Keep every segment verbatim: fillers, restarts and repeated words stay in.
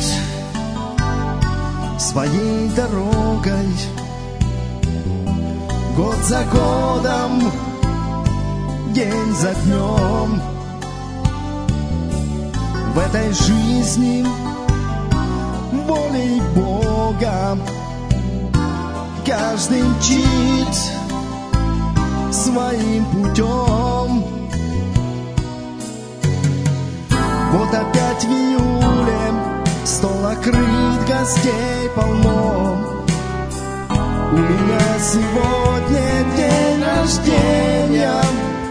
путь своей дорогой, год за годом, день за днем. В этой жизни волей Бога каждый мчит своим путем. Вот опять в июле стол накрыт, гостей полно. У меня сегодня день рождения,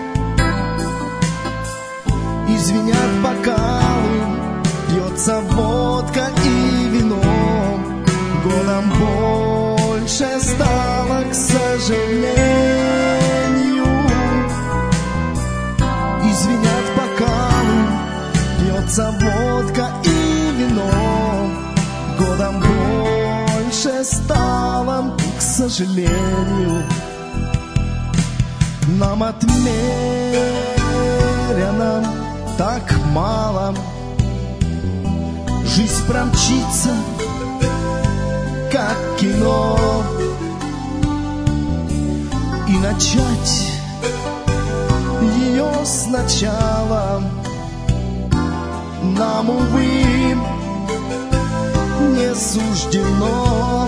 и звенят бокалы, пьется водка и вино. Годом больше стало, к сожалению, и звенят бокалы, пьется водка и вино. Годом больше стало, к сожалению. Нам отмерено так мало, жизнь промчится, как кино, и начать ее сначала нам, увы, не суждено.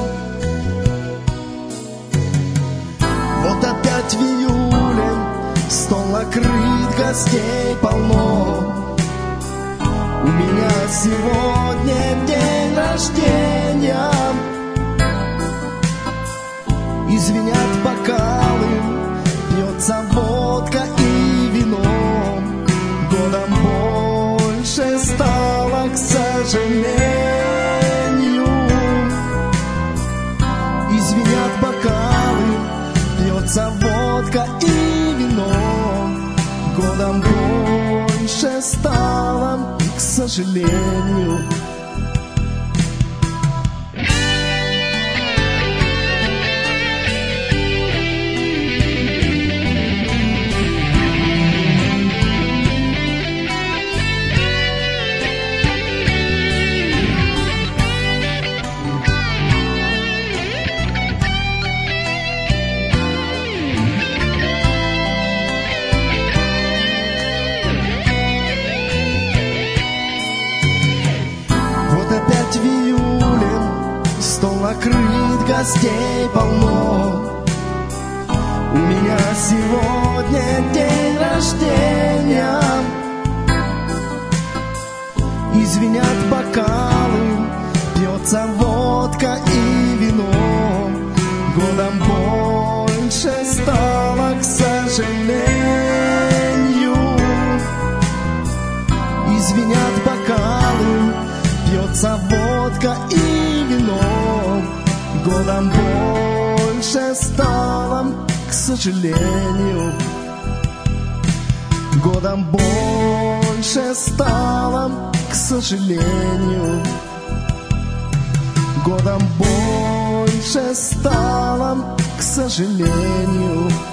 Вот опять в июле стол накрыт, гостей полно. У меня сегодня день рождения, и звенят бокалы, пьется водка и вино. Годом больше стало, к сожалению, и звенят бокалы, пьется водка и вино. Годом больше стало, к сожалению. Опять в июле стол накрыт, гостей полно. У меня сегодня день рождения, и звенят бокалы, пьется водка и вино. Годом больше стало, к сожалению, и звенят бокалы, пьется водка и вино. Годом больше стало, к сожалению. Годом больше стало, к сожалению. Годом больше стало, к сожалению.